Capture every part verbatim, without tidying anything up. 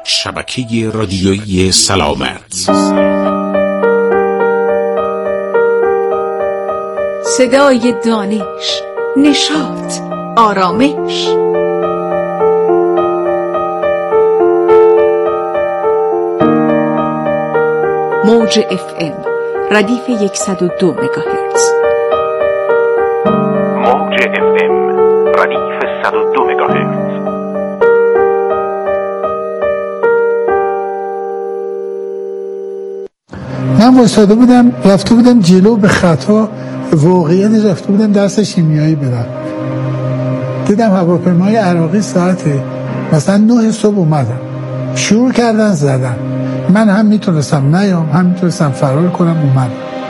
شبکه رادیویی سلامت. صدای دانش، نشاط، آرامش. موج اف ام ردیف صد و دو مگاهرتز. موج اف ام ردیف صد و دو مگاهرتز. من وایساده بودم، رفته بودم جلو به خطا، واقعیت رفته بودم درس شیمیایی بدم. دیدم هواپیمای عراقی ساعت مثلا نه صبح اومدن، شروع کردن زدن. من هم میتونستم نیام، هم میتونستم فرار کنم. اومدم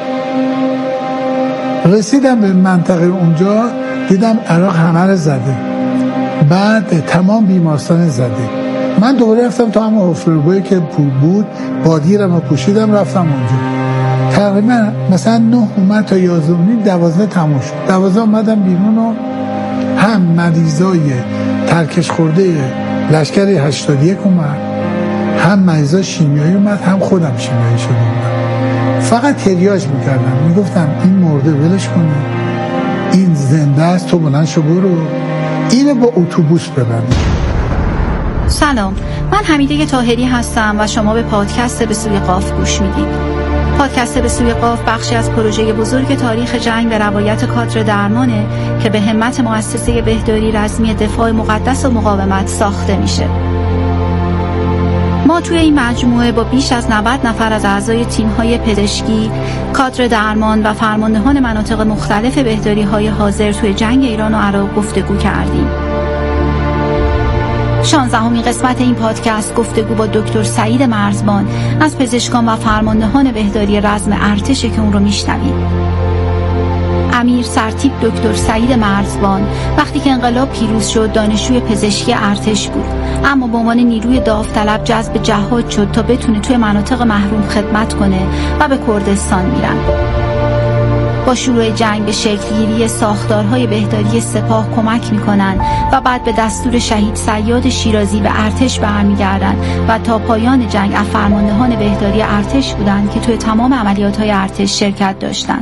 رسیدم به منطقه اونجا، دیدم عراق همه رو زده، بعد تمام بیمارستان زده. من دوباره رفتم تا همه حفره‌گاهی که بود، بادگیرم رو پوشیدم رفتم اونجا. تقریبا مثلا نه اومد تا یازده و نیم، دوازده تموم شد. دوازده اومدم بیرون و هم مریضای ترکش خورده لشکر هشتاد و یک اومد، هم مریضای شیمیایی اومد، هم خودم شیمیایی شده بودم. فقط تریاج میکردم، میگفتم این مرده ولش کنی، این زنده است، تو بلند شو برو، اینو با اتوبوس ببرید. سلام، من حمیده طاهری هستم و شما به پادکست به سوی قاف گوش میدید. پادکست به سوی قاف بخشی از پروژه بزرگ تاریخ جنگ و روایت کادر درمانه که به همت مؤسسه بهداری رزمی دفاع مقدس و مقاومت ساخته میشه. ما توی این مجموعه با بیش از نود نفر از اعضای تیم‌های پزشکی، کادر درمان و فرماندهان مناطق مختلف بهداری‌های حاضر توی جنگ ایران و عراق گفتگو کردیم. شانزدهمین قسمت این پادکست گفتگو با دکتر سعید مرزبان از پزشکان و فرماندهان بهداری رزم ارتش که اون رو میشنوید. امیر سرتیپ دکتر سعید مرزبان وقتی که انقلاب پیروز شد دانشجوی پزشکی ارتش بود، اما به عنوان نیروی داوطلب جذب جهاد شد تا بتونه توی مناطق محروم خدمت کنه و به کردستان میرن. با شروع جنگ به شکلگیری ساختارهای بهداری سپاه کمک میکنن و بعد به دستور شهید صیاد شیرازی به ارتش برمیگردن و تا پایان جنگ از فرماندهان بهداری ارتش بودن که توی تمام عملیات‌های ارتش شرکت داشتن.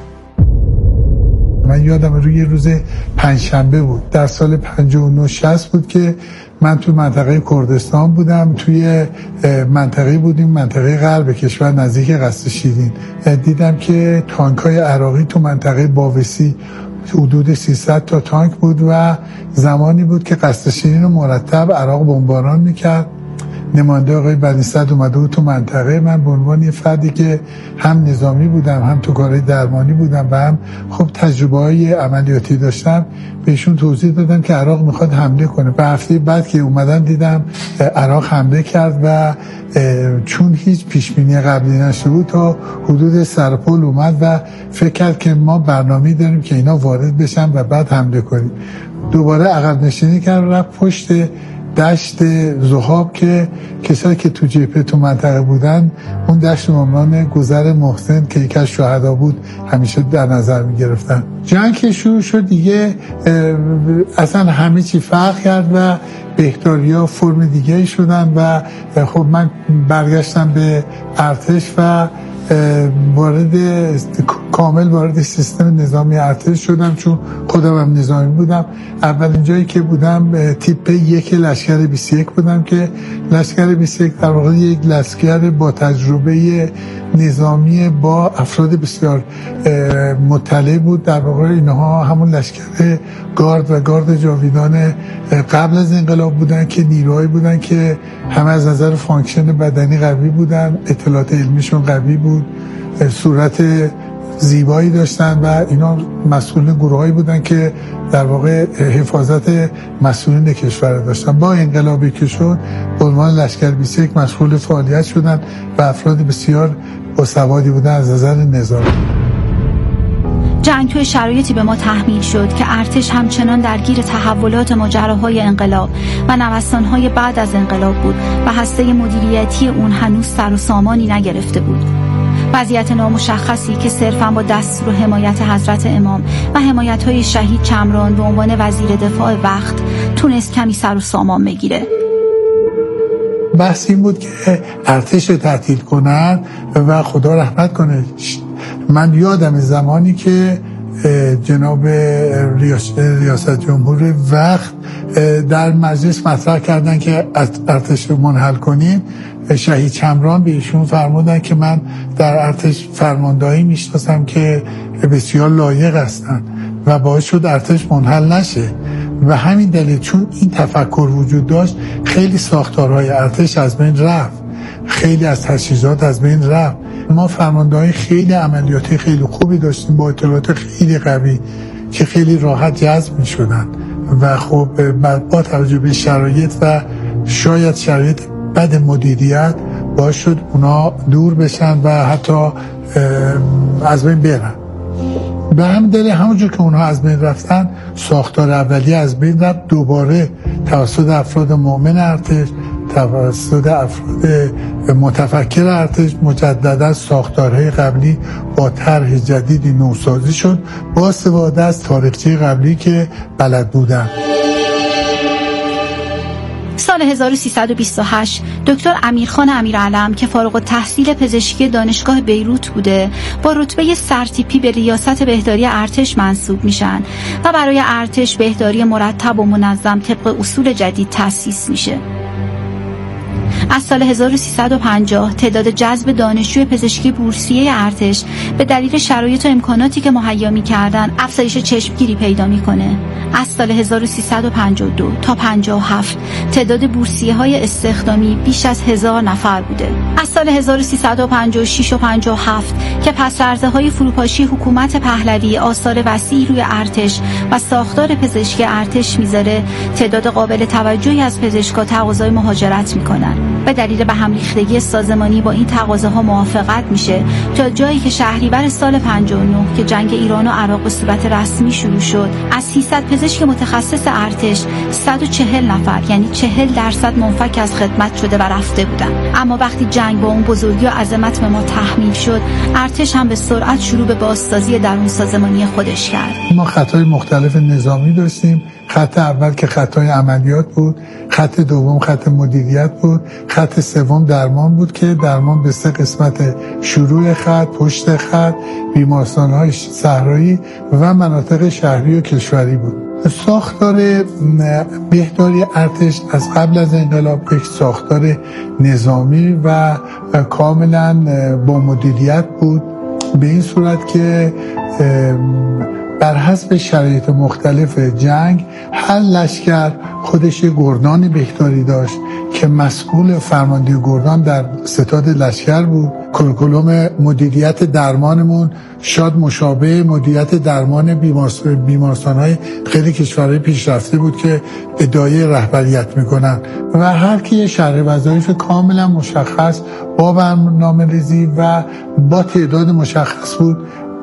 من یادم روی روز پنجشنبه بود در سال پنجاه و نه شصت بود که من تو منطقه کردستان بودم. توی منطقه بودیم، منطقه غرب کشور نزدیک قصر شیرین. دیدم که تانک‌های عراقی تو منطقه باوسی حدود سیصد تا تانک بود و زمانی بود که قصر شیرین رو مرتب عراق بمباران میکرد. نماینده آقای بنی‌صدر اومده بود تو منطقه. من به عنوان یه فردی که هم نظامی بودم، هم تو کارهای درمانی بودم و هم خب تجربه‌های عملیاتی داشتم، بهشون توضیح دادم که عراق میخواد حمله کنه. به هفته بعد که اومدن دیدم عراق حمله کرد و چون هیچ پیشبینی قبلی نشده بود تا حدود سرپل اومد و فکر کرد که ما برنامه‌ای داریم که اینا وارد بشن و بعد حمله کنیم. دوباره عقب نشینی کرد، رفت پشت دشت ذهاب که کسایی که تو جبهه تو منطقه بودن اون دشت عنوان گذر محسن که یکی از شهدا بود همیشه در نظر می گرفتن. جنگ که شروع شد دیگه اصلا همه چی فرق کرد و بهداریا فرم دیگه شدن و خب من برگشتم به ارتش و وارد کامل وارد سیستم نظامی ارتش شدم، چون خودم هم نظامی بودم. اولین جایی که بودم تیپ یک لشکر بیست و یک بودم که لشکر بیست و یک در واقع یک لشکر با تجربه نظامی با افراد بسیار مطلع بود. در واقع اینها همون لشکر گارد و گارد جاویدان قبل از انقلاب بودن که نیروهایی بودن که همه از نظر فانکشن بدنی قوی بودن، اطلاعات علمیشون قوی بود، صورت زیبایی داشتن و اینا مسئول گروهایی بودن که در واقع حفاظت مسئولین کشور داشتن. با انقلابی که شد به عنوان لشکر بیست و یک مشغول فعالیت شدن و افراد بسیار باسوادی بودن از نظر نظامی. جنگ توی شرایطی به ما تحمیل شد که ارتش همچنان درگیر تحولات ماجراهای انقلاب و نوسانهای بعد از انقلاب بود و هسته مدیریتی اون هنوز سر و سامانی نگرفته بود. وضعیت نامشخصی که صرفاً با دستور و حمایت حضرت امام و حمایت‌های شهید چمران به عنوان وزیر دفاع وقت تونست کمی سر و سامان بگیره. بحث این بود که ارتش رو تعطیل کنن و خدا رحمت کنه. من یادم زمانی که جناب ریاست جمهور وقت در مجلس مطرح کردن که ارتش رو منحل کنیم، شهید چمران به ایشون فرمودن که من در ارتش فرماندهی میشناسم که بسیار لایق هستن و باعث شد ارتش منحل نشه. و همین دلیل چون این تفکر وجود داشت خیلی ساختارهای ارتش از بین رفت، خیلی از تجهیزات از بین رفت. ما فرماندهی خیلی عملیاتی خیلی خوبی داشتیم با اطلاعات خیلی قوی که خیلی راحت جذب می شدن و خب با توجه به شرایط و شاید شرایط بد مدیریت باعث شد اونا دور بشن و حتی از بین برن. به همین دلیل همونجور که اونها از بین رفتن ساختار اولیه از بین رفت، دوباره توسط افراد مؤمن ارتش، توسط افراد متفکر ارتش مجددا ساختارهای قبلی با طرح جدیدی نوسازی شد با استفاده از تاریخچه قبلی که بلد بودن. سال هزار و سیصد و بیست و هشت دکتر امیرخان امیرعلم که فارغ التحصیل پزشکی دانشگاه بیروت بوده با رتبه سرتیپی به ریاست بهداری ارتش منصوب میشن و برای ارتش بهداری مرتب و منظم طبق اصول جدید تأسیس میشه. از سال هزار و سیصد و پنجاه تعداد جذب دانشجوی پزشکی بورسیه ارتش به دلیل شرایط و امکاناتی که مهیا می‌کردن افزایش چشمگیری پیدا می‌کنه. از سال هزار و سیصد و پنجاه و دو تا پنجاه و هفت تعداد بورسیه‌های استخدامی بیش از هزار نفر بوده. از سال هزار و سیصد و پنجاه و شش و پنجاه و هفت که پس لرزه‌های فروپاشی حکومت پهلوی آثار وسیعی روی ارتش و ساختار پزشکی ارتش میذاره، تعداد قابل توجهی از پزشکا تقاضای مهاجرت میکنن. به دلیل به هم ریختگی سازمانی با این تقاضاها موافقت میشه تا جایی که شهریور سال پنجاه و نه که جنگ ایران و عراق به صورت رسمی شروع شد، از سیصد پزشک متخصص ارتش صد و چهل نفر یعنی چهل درصد منفک از خدمت شده و رفته بودن. اما وقتی جنگ با اون بزرگی و عظمت به ما تحمیل شد، ارتش هم به سرعت شروع به بازسازی درون سازمانی خودش کرد. ما خطای مختلف نظامی داشتیم. خط اول که خطای عملیات بود، خط دوم خط مدیریت بود، خط سوم درمان بود که درمان به سه قسمت: شروع خط، پشت خط، بیمارستان‌های صحرایی و مناطق شهری و کشوری بود. ساختار بهداری ارتش از قبل از انقلاب یک ساختار نظامی و کاملا با مدیریت بود، به این صورت که بر حسب شرایط مختلف جنگ هر لشکر خودش گردان بهداری داشت که مسئول فرماندهی گردان در ستاد لشکر بود. کریکولوم مدیریت درمانمون شاید مشابه مدیریت درمان بیمارستان‌های خیلی کشورهای پیشرفته بود که ادعای رهبریت میکنن و هر کی شرح وظایف کاملا مشخص با برنامه‌ریزی و با تعداد مشخص بود.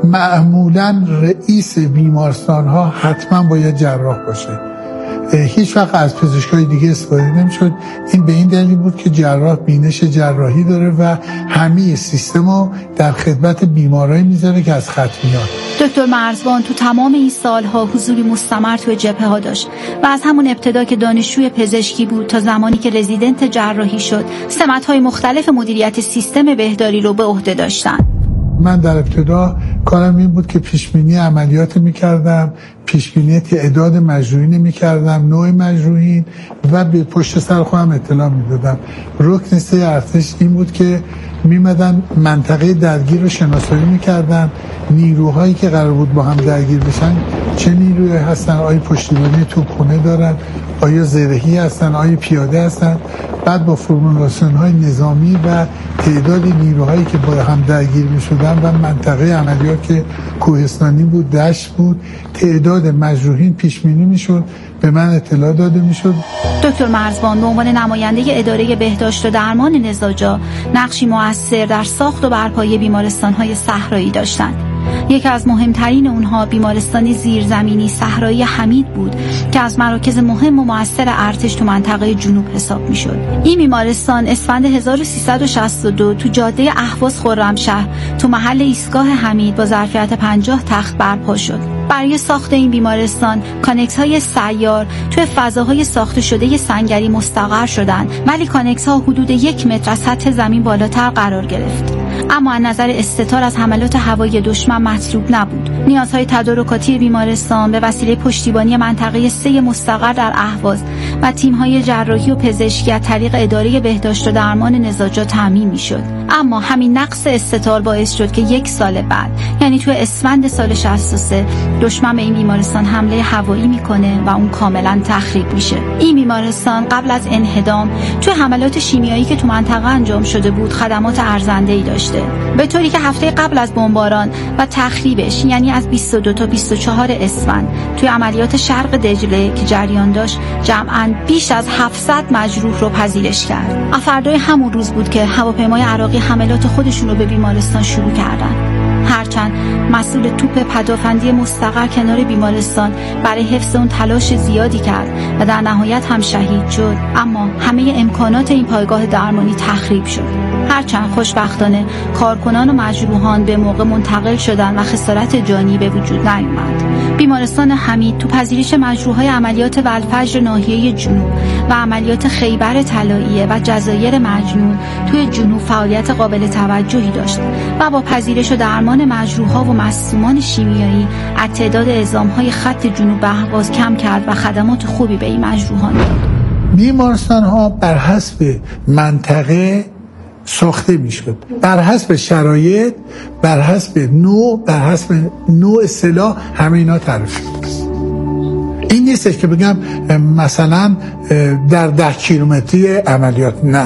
معمولا رئیس بیمارستان ها حتما باید جراح باشه، هیچ وقت از پزشکای دیگه استفاده نمیشد. این به این دلیل بود که جراح بینش جراحی داره و همه سیستمو در خدمت بیمارایی میذاره که از خط میاد. دکتر مرزبان تو تمام این سالها حضوری مستمر تو جبهه ها داشت و از همون ابتدا که دانشجوی پزشکی بود تا زمانی که رزیدنت جراحی شد، سمت‌های مختلف مدیریت سیستم بهداری رو به عهده داشتن. من در ابتدا کارم این بود که پیشبینی عملیات میکردم، پیشبینی تعداد مجروحین میکردم، نوع مجروحین و به پشت سر خودم اطلاع میدادم. رکن سه ارتش این بود که میمدن منطقه درگیر رو شناسایی میکردن، نیروهایی که قرار بود با هم درگیر بشن چه نیروی هستن، آیا پشتیبانی توپخانه دارن، آیا زرهی هستن، آیا پیاده هستن. بعد با فرمولاسیون های نظامی و تعداد نیروهایی که با هم درگیر می شدن و منطقه عملیات که کوهستانی بود، دشت بود، تعداد مجروحین پیش بینی می شد، به من اطلاع داده می شد. دکتر مرزبان به عنوان نماینده اداره بهداشت و درمان نزاجا نقشی مؤثر در ساخت و برپایی بیمارستان های صحرایی داشتند. یکی از مهمترین اونها بیمارستان زیرزمینی صحرایی حمید بود که از مراکز مهم و مؤثر ارتش تو منطقه جنوب حساب میشد. این بیمارستان اسفند هزار و سیصد و شصت و دو تو جاده اهواز خرمشهر تو محل ایستگاه حمید با ظرفیت پنجاه تخت برپا شد برای ساخت این بیمارستان کانکس های سیار توی فضاهای ساخته شده سنگری مستقر شدند، ولی کانکس ها حدود یک متر از سطح زمین بالاتر قرار گرفت. اما از نظر استتار از حملات هوایی دشمن مطلوب نبود. نیازهای تدارکاتی بیمارستان به وسیله پشتیبانی منطقه سه مستقر در اهواز و تیم‌های جراحی و پزشکی از طریق اداره بهداشت و درمان نساجات تامین می‌شد. اما همین نقص استتار باعث شد که یک سال بعد، یعنی توی اسفند سال شصت و سه، دشمن به این بیمارستان حمله هوایی میکنه و اون کاملا تخریب میشه. این بیمارستان قبل از انهدام توی حملات شیمیایی که تو منطقه انجام شده بود خدمات ارزنده‌ای داشته، به طوری که هفته قبل از بمباران و تخریبش، یعنی از بیست و دو تا بیست و چهار اسفند، توی عملیات شرق دجله که جریان داشت جمعاً بیش از هفتصد مجروح رو پذیرش کرد. فردای همون روز بود که هواپیمای عراقی حملات خودشون رو به بیمارستان شروع کردن. هرچند مسئول توپ پدافندی مستقر کنار بیمارستان برای حفظ اون تلاش زیادی کرد و در نهایت هم شهید شد، اما همه امکانات این پایگاه درمانی تخریب شد. هرچند خوشبختانه کارکنان و مجروحان به موقع منتقل شدند و خسارت جانی به وجود نیامد. بیمارستان حمید تو پذیرش مجروحای عملیات والفجر ناحیه جنوب و عملیات خیبر طلاییه و جزایر مجنون توی جنوب فعالیت قابل توجهی داشت و با پذیرش و درمان مجروحها و مصدومان شیمیایی از تعداد اعزام‌های خط جنوب به اهواز کم کرد و خدمات خوبی به این مجروحان داد. بیمارستان‌ها بر حسب منطقه ساخته میشد، بر حسب شرایط، بر حسب نوع، بر حسب نوع سلاح، همه اینا تعریف است. این نیستش که بگم مثلا در ده کیلومتری عملیات، نه.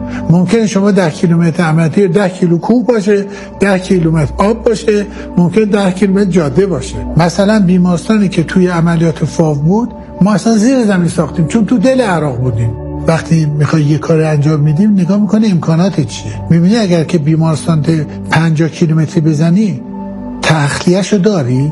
ممکنه شما ده کیلومتر عملیاتی ده کیلو کوه باشه، ده کیلومتر آب باشه، ممکن ده کیلومتر جاده باشه. مثلا بیمارستانی که توی عملیات فاو بود ما اصلا زیر زمین ساختیم، چون تو دل عراق بودیم. وقتی میخوای یه کار انجام میدیم نگاه میکنه امکانات چیه، میبینی اگر که بیمارستان پنجاه کیلومتری بزنی تخلیه‌شو داری.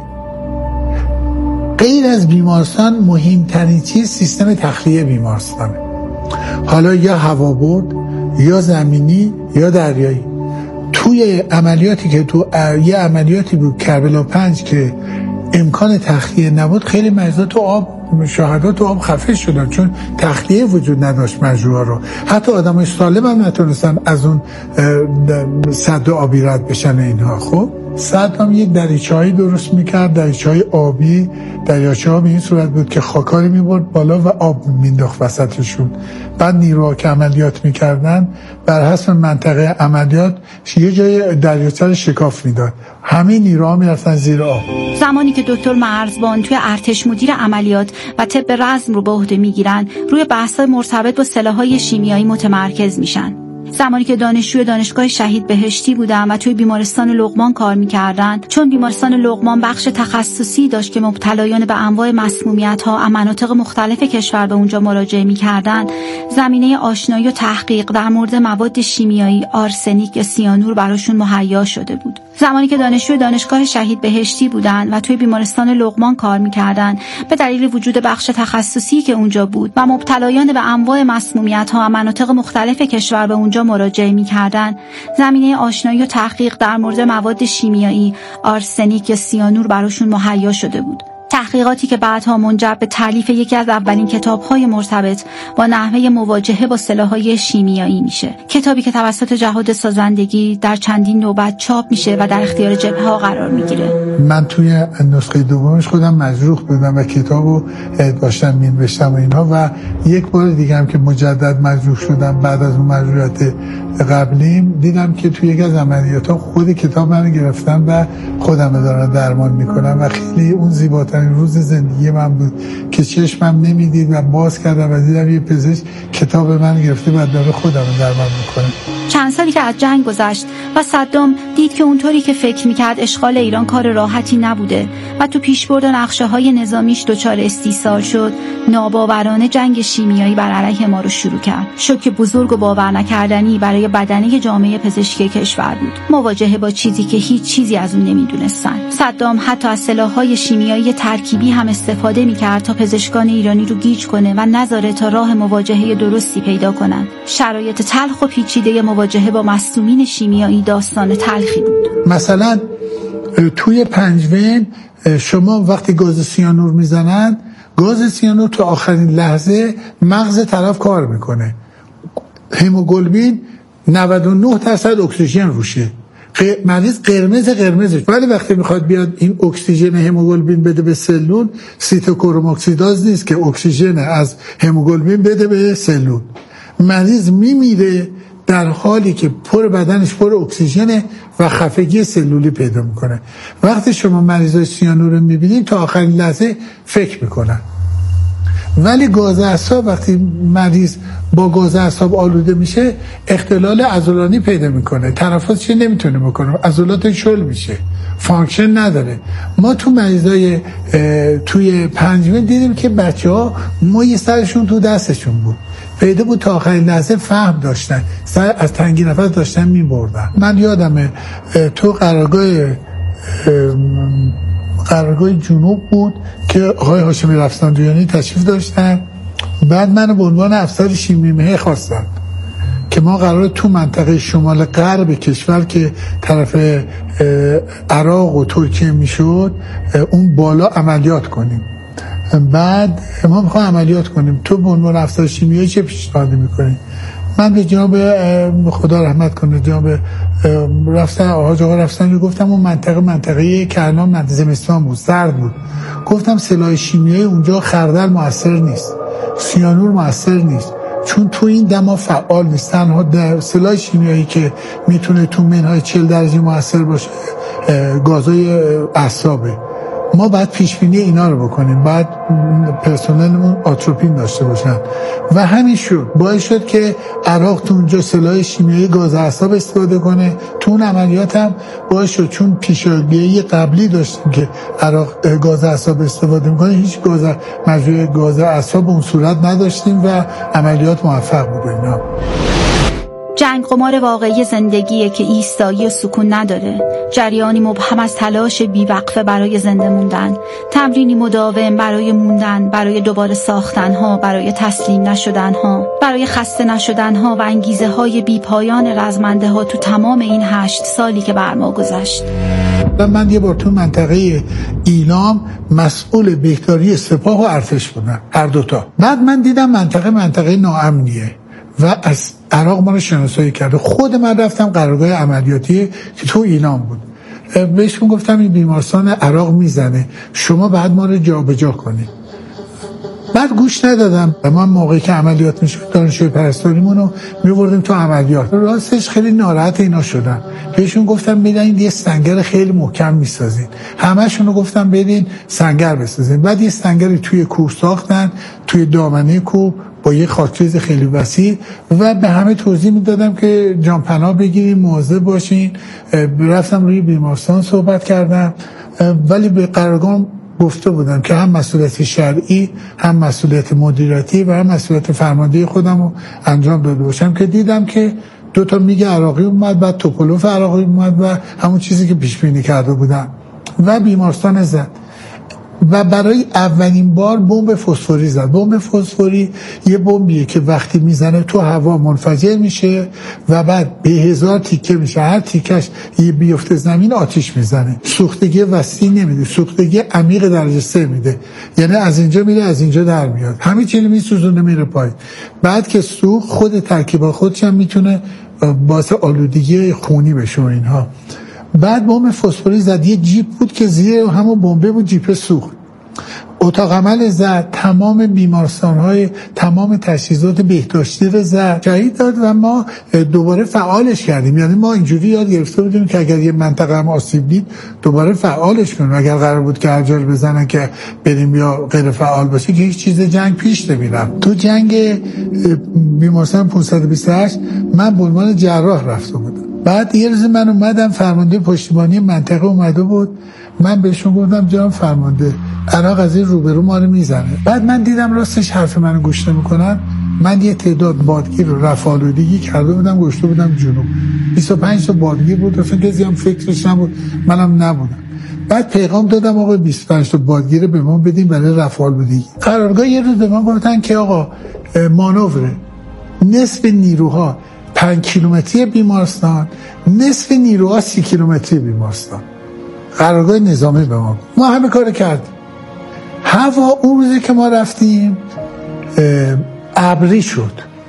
غیر از بیمارستان مهمترین چیز سیستم تخلیه بیمارستانه، حالا یا هوابرد یا زمینی یا دریایی. توی عملیاتی که تو یه عملیاتی بود کربلا پنج که امکان تخلیه نبود، خیلی مریضا تو آب، شهدا تو آب خفه شدن چون تخلیه وجود نداشت مجروحا رو. حتی آدمای سالم هم نتونستن از اون سد آبی رد بشن اینها. خب سد هم یک دریچه‌ای درست میکرد، دریچه‌های آبی. دریاچه‌ها به این صورت بود که خاکاری میبرد بالا و آب مینداخت وسطشون. بعد نیروها که عملیات میکردن بر حسب منطقه عملیات یه جای دریاچه رو شکاف میداد، همه نیروها میرفتن زیر آب. زمانی که دکتر مرزبان توی ارتش مدیر عملیات و طب رزم رو به عهده میگیرن، روی بحث‌های مرتبط با سلاح‌های شیمیایی متمرکز میشن. زمانی که دانشجوی دانشگاه شهید بهشتی بودن و توی بیمارستان لقمان کار میکردن، چون بیمارستان لقمان بخش تخصصی داشت که مبتلایان به انواع مسمومیت‌ها از مناطق مختلف کشور به اونجا مراجعه میکردن، زمینه آشنایی و تحقیق در مورد مواد شیمیایی، آرسنیک یا سیانور براشون مهیا شده بود. زمانی که دانشجوی دانشگاه شهید بهشتی بودن و توی بیمارستان لقمان کار میکردن، به دلیل وجود بخش تخصصی که اونجا بود و مبتلایان به انواع مسمومیت‌ها از مناطق مختلف کشور به اونجا مراجعه می‌کردن، زمینه آشنایی و تحقیق در مورد مواد شیمیایی، آرسنیک یا سیانور براشون مهیا شده بود. تحقیقاتی که بعدها منجر به تالیف یکی از اولین کتاب‌های مرتبط با نحوه مواجهه با سلاح‌های شیمیایی میشه. کتابی که توسط جهاد سازندگی در چندین نوبت چاپ میشه و در اختیار جبهه‌ها قرار میگیره. من توی نسخه دومش خودم مجروح بودم و کتابو داشتم می‌نوشتم و اینها، و یک بار دیگه هم که مجدد مجروح شدم بعد از اون مجروحیت قبلیم، دیدم که توی یک از عملیات‌ها خود کتاب منو گرفتن و خودم دارن درمان میکنم و خیلی اون زیباترین روز زندگی من بود که چشمم نمیدید و باز کردم و دیدم یه پزشک کتاب من گرفته و داره خودم درمان میکنه. چند سالی که از جنگ گذشت و صدام دید که اونطوری که فکر میکرد اشغال ایران کار راحتی نبوده و تو پیشبرد و نقشه های نظامیش دچار استیصال شد، ناباورانه جنگ شیمیایی بر علیه ما رو شروع کرد. شوک بزرگ و باور نکردنی برای بدنه جامعه پزشکی کشور بود، مواجهه با چیزی که هیچ چیزی از اون نمیدونستن. صدام حتی از سلاح‌های شیمیایی ترکیبی هم استفاده میکرد تا پزشکان ایرانی رو گیج کنه و نذاره تا راه مواجهه درستی پیدا کنن. شرایط تلخ و پیچیده مواجهه با مصدومین شیمیایی داستان تلخی بود. مثلا توی پنجوین شما وقتی گاز سیانور میزنن، گاز سیانور تو آخرین لحظه مغز طرف کار میکنه. هموگلوبین نود و نه درصد اکسیژن روشه، مریض قرمز قرمزه، ولی وقتی میخواد بیاد این اکسیژن هموگلوبین بده به سلول، سیتوکروم اکسیداز نیست که اکسیژن از هموگلوبین بده به سلول. مریض میمیره در حالی که پر بدنش پر اکسیژنه و خفگی سلولی پیدا میکنه. وقتی شما مریضای سیانور رو میبینید تا آخرین لحظه فکر میکنن. ولی گاز اعصاب وقتی مریض با گاز اعصاب آلوده میشه، اختلال عضلانی پیدا میکنه، تنفسش نمیتونه بکنه، عضلاتش شل میشه، فانکشن نداره. ما تو مریضای توی پنجمه دیدیم که بچه‌ها موی سرشون تو دستشون بود، پیدا بود تا آخرین لحظه فهم داشتن، سر از تنگی نفس داشتن میبردن. من یادمه تو قرارگاه قرارگاه جنوب بود که آقای هاشمی رفسنجانی تشریف داشتن، بعد من به عنوان افسر شیمی مهی خواستن که ما قرار تو منطقه شمال غرب کشور که طرف عراق و ترکیه میشد اون بالا عملیات کنیم. بعد ما میخوایم عملیات کنیم، تو به عنوان افسر شیمیایی چه پیشنهادی میکنی؟ من به جناب خدا رحمت کنه جناب رفتن آقا آقا رفتن گفتم اون منطقه منطقه که الان منطقه زمستان بود، سرد بود، گفتم سلاح شیمیایی اونجا خردل موثر نیست، سیانور موثر نیست، چون تو این دما فعال نیست. تنها سلاح شیمیایی که میتونه تو منهای چهل درجه موثر باشه گازای اعصابه. ما باید پیشبینی اینا رو بکنیم، باید پرسنلمون آتروپین داشته باشن و همین شد باعث شد که عراق تو اونجا سلاح شیمیایی گاز اعصاب استفاده کنه. تو اون عملیات هم باعث شد، چون پیشاگیری قبلی داشتیم که عراق گاز اعصاب استفاده میکنه، هیچ گاز مجموعه گاز اعصاب اون صورت نداشتیم و عملیات موفق بود. اینا جنگ قمار واقعی زندگیه که ایستایی و سکون نداره، جریانی مبهم از تلاش بیوقفه برای زنده موندن، تمرینی مداوم برای موندن، برای دوباره ساختنها، برای تسلیم نشدنها، برای خسته نشدنها و انگیزه های بی پایان رزمنده ها تو تمام این هشت سالی که بر ما گذشت. من یه بار تو منطقه ایلام مسئول بهداری سپاه و ارتش بودم، هر دوتا. بعد من دیدم منطقه منطقه ناامنیه و از عراق ما رو شناسایی کرده. خود من رفتم قرارگاه عملیاتی که تو ایلام بود، بهشون گفتم این بیمارستان عراق میزنه، شما بعد ما رو جا به جا کنید. بعد گوش ندادم. ما موقعی که عملیات میشد دانشجوی پرستاریمون رو میبردیم تو عملیات، راستش خیلی ناراحت اینا شدن. بهشون گفتم بدین یه سنگر خیلی محکم میسازین، همه‌شون رو گفتم بدین سنگر بسازین. بعد یه سنگری توی کوه ساختن، توی دامنه کوه با یه خاکریز خیلی وسیع و به همه توضیح میدادم که جان پناه بگیرین، مواظب باشین. رفتم روی بیمارستان صحبت کردم، ولی به قرارگاه گفته بودم که هم مسئولیت شرعی، هم مسئولیت مدیریتی و هم مسئولیت فرماندهی خودم رو انجام داده باشم، که دیدم که دو تا میگه عراقی اومد، بعد توپولوف عراقی اومد و همون چیزی که پیش بینی کرده بودم و بیمارستان زد. و برای اولین بار بمب فسفوری زد. بمب فسفوری یه بمبیه که وقتی میزنه تو هوا منفجر میشه و بعد به هزار تیکه میشه، هر تیکش یه بیفته زمین آتیش میزنه، سوختگی وسیع نمیده، سوختگی عمیق درجه سه میده، یعنی از اینجا میره از اینجا در میاد، همین چیزی میسوزونه میره پایین. بعد که سوخت خود ترکیب خودش هم میتونه باعث آلودگی خونی بشه و اینها. بعد بمب فسفوری زد، یه جیپ بود که زیر همون بمب بود، جیپ سوخت. اتاق عمل زد، تمام بیمارستان‌های تمام تجهیزات بهداشتی رو زد، شهید داد و ما دوباره فعالش کردیم. یعنی ما اینجوری یاد گرفته بودیم که اگر یه منطقه هم آسیب دید دوباره فعالش کنیم. اگر قرار بود که هر جا بزنن که بریم یا غیر فعال باشه که هیچ چیز جنگ پیش نمیرم. تو جنگ بیمارستان پانصد و بیست و هشت من به عنوان جراح رفته بودم. بعد یه روز من اومدم، فرمانده پشتیبانی منطقه اومده بود، من بهشون گفتم جناب فرمانده عراق از این روبرو ما رو میزنه. بعد من دیدم راستش حرف منو گوش نمیکنن. من یه تعداد بادگیر رو رفع آلودگی کرده بودم، گشته بودم جنوب، بیست و پنج تا بادگیر بود، اصلا کسی هم فکرش نبود، منم نبودم. بعد پیغام دادم آقا بیست و پنج تا بادگیر به ما بدیم برای رفع آلودگی. قرارگاه یه روز به من گفتن که آقا مانوره، نصف نیروها پنج کیلومتری بیمارستان، نصف نیروها سی کیلومتری بیمارستان. قرارگاه نظامی به ما. ما همه کار کردیم. هوا اون روزی که ما رفتیم ابری شد.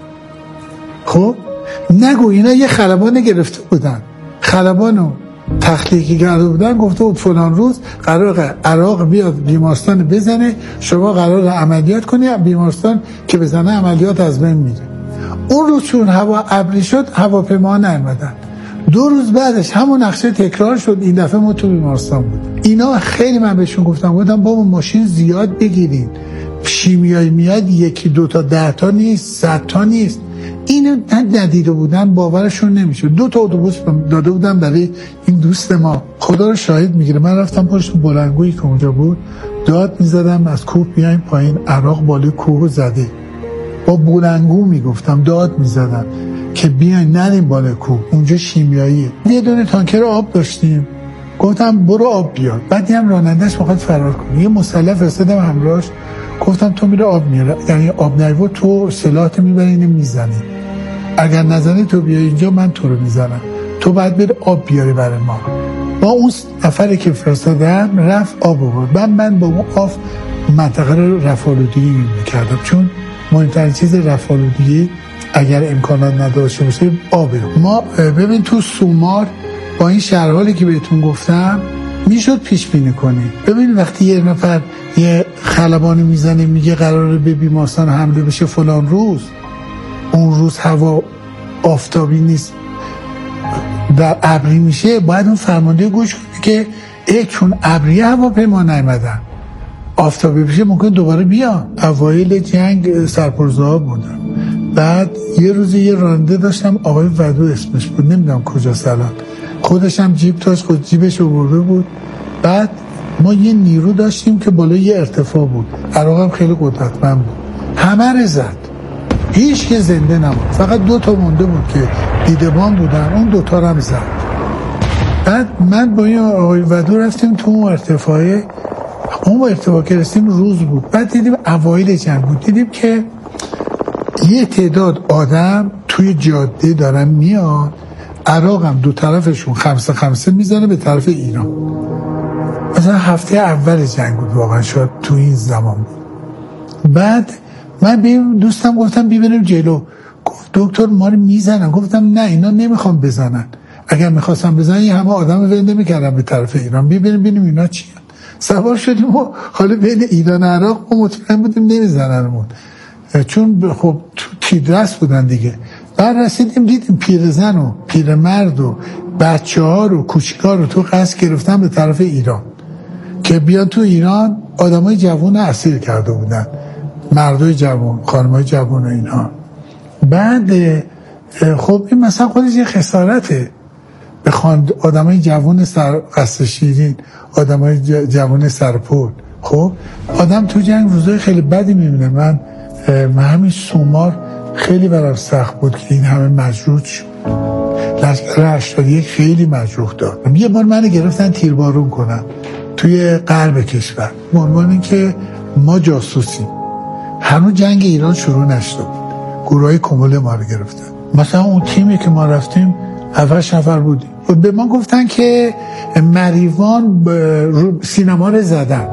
خب نگو اینا یه خلبان گرفته بودن، خلبانو تخلیقی کرده بودن، گفته بود فلان روز قرار عراق بیاد بیمارستان بزنه، شما قرار عملیات کنی، بیمارستان که بزنه عملیات از بین میره. اون روز چون هوا ابری شد هواپیما نیومدن. دو روز بعدش همون نقشه تکرار شد، این دفعه ما تو بیمارستان بود. اینا خیلی من بهشون گفتم گفتم بابا ماشین زیاد بگیرین، شیمیایی میاد یکی دو تا ده تا نیست، صد تا نیست. اینو ندیده بودن باورشون نمیشه. دو تا اتوبوس داده بودم برای این دوست ما، خدا رو شاهد میگیره. من رفتم پشت بلندگویی که اونجا بود داد میزدم از کوه بیاین پایین، عراق بالای کوه زده. با بلندگو میگفتم داد میزدم که بیاین نریم بالای کوه، اونجا شیمیاییه. یه دونه تانکر آب داشتیم، گفتم برو آب بیار. بعد هم رانندش میخواد فرار کنه، یه مسلح فرستادم همراهش، گفتم تو میره آب میاره، یعنی آب نیو تو سلاحت میبری اینو میزنی، اگر نزنی تو بیای اینجا من تو رو میزنم، تو باید بری آب بیاری برای ما. با اون نفری که فرستادم رفت آب آورد. من من با اون آب منطقه رو رفع‌آلودگی میکردم، چون مهمترین چیز رفع‌آلودگی اگر امکانات نداشته باشه آبه. ما ببین تو سومار با این شرحالی که بهتون گفتم میشد پیش بینی کنی. ببین وقتی یه نفر یه خلبانی میزنه میگه قراره به بیمارستان حمله بشه فلان روز، اون روز هوا آفتابی نیست در ابری میشه، باید اون فرمانده گوش کنه که ای چون ابری هواپیما نیومدن آفتابی بشه ممکن دوباره بیان. اوایل جنگ سرپرزه‌ها بودن. بعد یه روزی یه راننده داشتم آقای ودو اسمش بود، نمیدونم کجاست الان، خودش هم جیب داشت، خود جیبش آورده بود. بعد ما یه نیرو داشتیم که بالای یه ارتفاع بود، عراق هم خیلی قدرتمند بود، همه رو زد، هیچ که زنده نموند، فقط دو تا مونده بود که دیدبان بودن، اون دو تا رو هم زد. بعد من با این آقای ودو رفتیم تو اون ارتفاعه، اون ارتفاع که رسیم روز بود. بعد دیدیم اوایل جنگ بود، دیدیم که یه تعداد آدم توی جاده دارن میان، عراق هم دو طرفشون خمسه خمسه میزنه به طرف ایران. مثلا هفته اول جنگ بود واقعا، شاید تو این زمان بود. بعد من به دوستم گفتم ببینیم جلو، گفت دکتر ما رو میزنن. گفتم نه اینا نمیخوام بزنن، اگر میخواستم بزنن یه همه آدم ونده میکردن به طرف ایران، ببینیم ببینیم اینا چی هن. سوار شدیم و حالا بین ایران و عراق ما مطمئن بودیم نمیزننمون، چون خب تیدرس بودن دیگه. بعد رسیدیم دیدیم پیرزن و پیرمرد و بچه ها رو کوچیکا رو تو قصد گرفتن به طرف ایران که بیان تو ایران. آدمای جوان اسیر کرده بودن، مردای جوان، خانمای جوان و اینها. بعد خب این مثلا خودش یه خسارته، بخوان آدمای جوان سر قصد شیرین، آدمای جوان سرپول. خب آدم تو جنگ روزای خیلی بدی میبینه. من من همین سومار خیلی برام سخت بود که این همه مجروح شد. لشکر هشتاد و یک خیلی مجروح داد. یه بار من گرفتن تیربارون کنن توی غرب کشور، به عنوان اینکه ما جاسوسیم. هنوز جنگ ایران شروع نشده بود، گروهای کمول ما رو گرفتن. مثلا اون تیمی که ما رفتیم هفتش نفر بودیم، به ما گفتن که مریوان سینما رو زدن.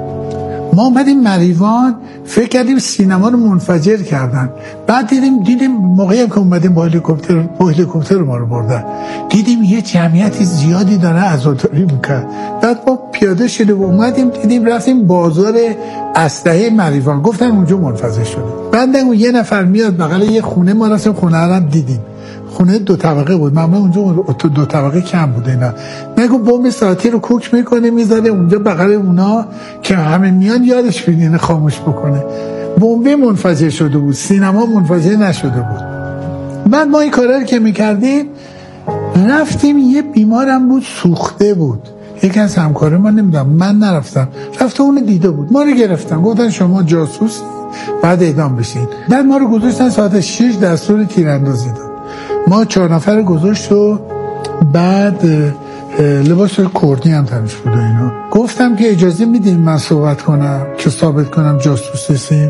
ما اومدیم مریوان، فکر کردیم سینما رو منفجر کردن. بعد دیدیم دیدیم موقعی که اومدیم با هلیکوپتر با هلیکوپتر ما رو بردن، دیدیم یه جمعیتی زیادی داره عزاداری میکرد. بعد ما پیاده شده و اومدیم دیدیم رفتیم بازار اسلحه مریوان، گفتن اونجا منفجر شده. بعد یه نفر میاد بغل یه خونه، ما رفتیم خونه رو هم دیدیم، خونه دو طبقه بود، معمولا اونجا دو طبقه کم بود. اینا نگو بمب ساعتی رو کوک میکنه میذاره اونجا بغل اونا که همه میان یادش بینین خاموش بکنه. بمب منفجر شده بود، سینما منفجر نشده بود. بعد ما این کارا رو که میکردیم رفتیم، یه بیمارم بود سوخته بود، یکی از همکارای ما، نمیدونم من نرفتم، رفته اون دیده بود، ما رو گرفتن گفتن شما جاسوسی بعد اعدام بشین. بعد ما رو گذاشتن ساعت شش دستور تیراندازی داد. ما چهار نفر گذاشت و بعد لباس کردی هم تنش بود و اینا. گفتم که اجازه میدین من صحبت کنم که ثابت کنم جاسوس هستیم؟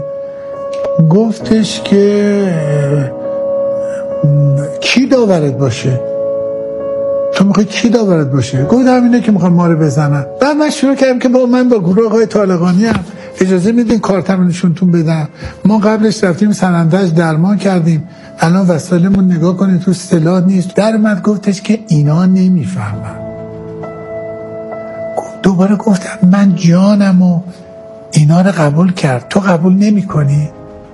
گفتش که کی داورت باشه؟ تو میخوای کی داورت باشه؟ گفتم اینه که میخوام ما رو بزنن. بعد من شروع کردم که با من با گروه آقای طالقانی هم اجازه میدین کارتمو نشونتون بدم. ما قبلش رفتیم سنندج درمان کردیم، الان وسایلمون نگاه کنید تو سلاح نیست. در اومد گفتش که اینا نمیفهمن. دوباره گفتم من جانمو اینا رو قبول کرد، تو قبول نمی کنی؟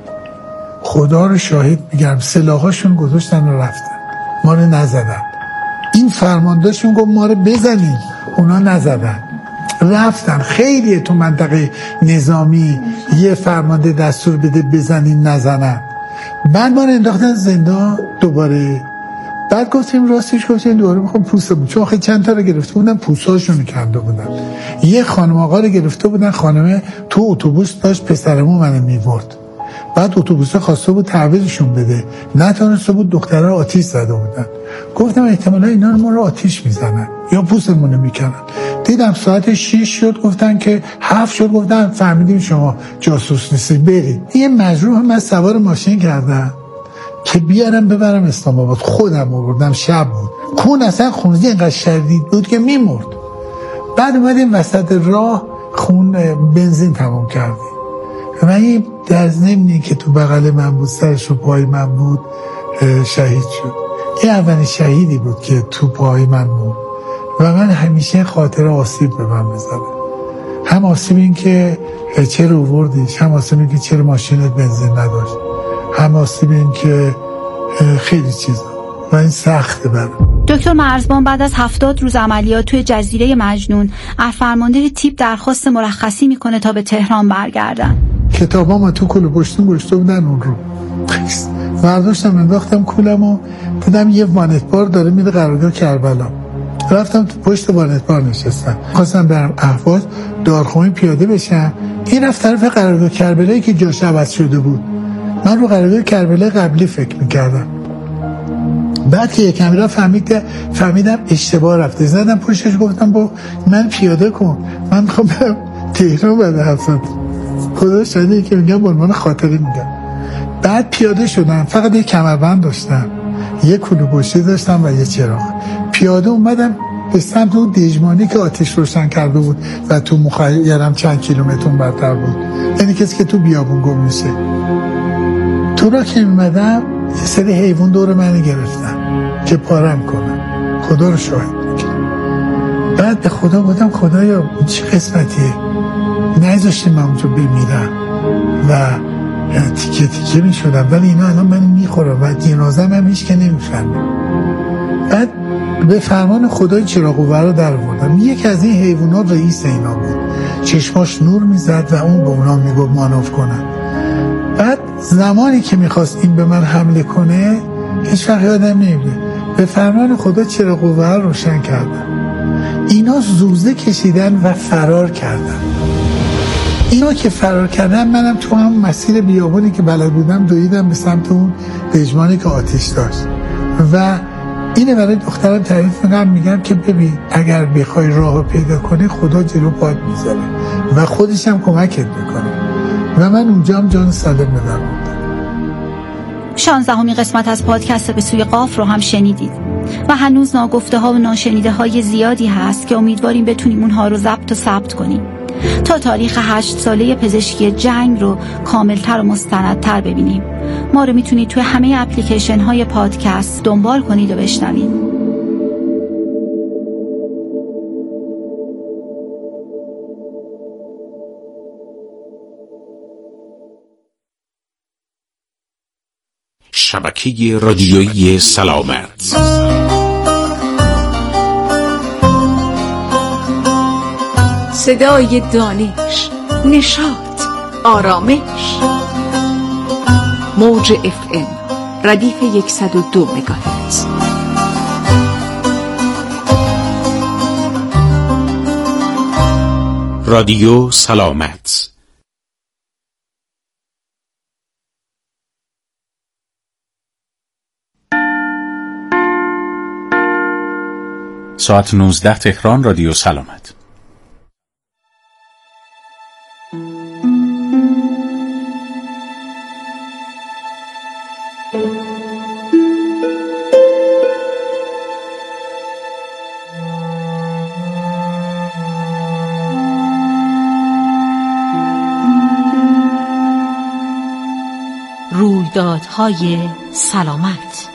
خدا رو شاهد میگم سلاحاشون گذاشتن و رفتن، ما رو نزدن. این فرماندهشون گفت ما رو بزنیم، اونا نزدن رفتن. خیلی تو منطقه نظامی یه فرمانده دستور بده بزنین نزنن. بعد ما رو انداختن زندان دوباره. بعد گفتیم راستش گفتیم دوباره میخوام پوستمون، چون خیلی چند تا رو گرفته بودن پوستاشون کنده بودن. یه خانم آقا رو گرفته بودن، خانمه تو اتوبوس داشت پسرمو منو میبرد. بعد اتوبوسه خواسته بود تعویضشون بده، نتونسته بود، دخترها آتیش زده بودن. گفتم احتمالا اینا رو ما رو آتیش میزنن یا پوستمون رو میکنن. دیدم ساعت شیش شد، گفتن که هفت شد، گفتن فهمیدیم شما جاسوس نیستید برید. یه مجروح من سوار ماشین کردم که بیارم ببرم اسلام آباد. خودم آوردم، شب بود، خون اصلا خونریزی اینقدر شدید بود که میمرد. بعد اومدیم وسط راه خون بنزین تمام کردیم. من در ضمنی که تو بغل من بود، سرش رو پای من بود، شهید شد. این اولین شهیدی بود که تو پای من بود و من همیشه خاطر آسیب به من بزنه. هم آسیب این که چرا آوردیش، هم آسیب این که چرا ماشینت بنزین نداشت، هم آسیب این که خیلی چیزا و این سخته برام. دکتر مرزبان بعد از هفتاد روز عملیات توی جزیره مجنون از فرمانده تیپ درخواست مرخصی میکنه تا به تهران برگردن. کتابا ما تو کل پشتون گشته بودن اون رو برداشتم انداختم کولمو، دیدم یه وانت بار داره میره قرارگاه کربلا. رفتم تو پشت وانت بار نشستم، خواستم برم اهواز دارخونه پیاده بشم. این رفت طرف قرارگاه کربلایی که جاش عوض شده بود. من رو قرارگاه کربلا قبلی فکر میکردم. بعد که یکم را فهمید فهمیدم اشتباه رفته، زدم پشتش گفتم با من پیاده کن، من میخوام برم تهران بعد هفت. خدا شاهده که میگم بلمان خاطره میگم. بعد پیاده شدم، فقط یک کمربند داشتم، یک کلوب پشتی داشتم و یه چراغ. پیاده اومدم به سمت اون دژمانی که آتش روشن کرده بود و تو مخیلم چند کیلومتر برتر بود، یعنی کسی که تو بیابون گم میشه. تو را که اومدم یه سری حیوان دور منو گرفتن که پارم کنم. خدا رو شاهد میگم. بعد به خدا گفتم خدایا چه قسمتیه، نذاشتیم من اونجا بمیرم و تیکه تیکه می شدم، ولی اینا الان من میخورم و جنازم هم هیچ که نمیفهمه. بعد به فرمان خدای چراغ ورا در آوردم. یکی از این حیوانات رئیس اینا بود، چشماش نور میزد و اون به اونا میگفت مانوف کنن. بعد زمانی که میخواست این به من حمله کنه هیچ وقت یادم نمیره، به فرمان خدا چراغ ورا روشن کردم. اینا زوزه کشیدن و فرار کردن. اینا که فرار کردن منم تو هم مسیر بیابانی که بلد بودم دویدم به سمت اون دژمانی که آتش داشت و اینه برای دخترم تعریف میکنم، میگم که ببین اگر بخوای راه پیدا کنی خدا جلو پات میذاره و خودش هم کمکت میکنه و من اونجا هم جان سالم بدم. شانزدهمین قسمت از پادکست به سوی قاف رو هم شنیدید و هنوز ناگفته ها و ناشنیده های زیادی هست که امیدواریم بتونیم اونها رو ضبط و ثبت کنیم تا تاریخ هشت ساله پزشکی جنگ رو کاملتر و مستندتر ببینیم. ما رو میتونید توی همه اپلیکیشن های پادکست دنبال کنید و بشنوید. شبکه رادیویی سلامت. صدای دانش، نشاط، آرامش. موج اف ام ردیف صد و دو مگاهرتز. رادیو سلامت. ساعت نوزده تهران. رادیو سلامت. رویدادهای سلامت.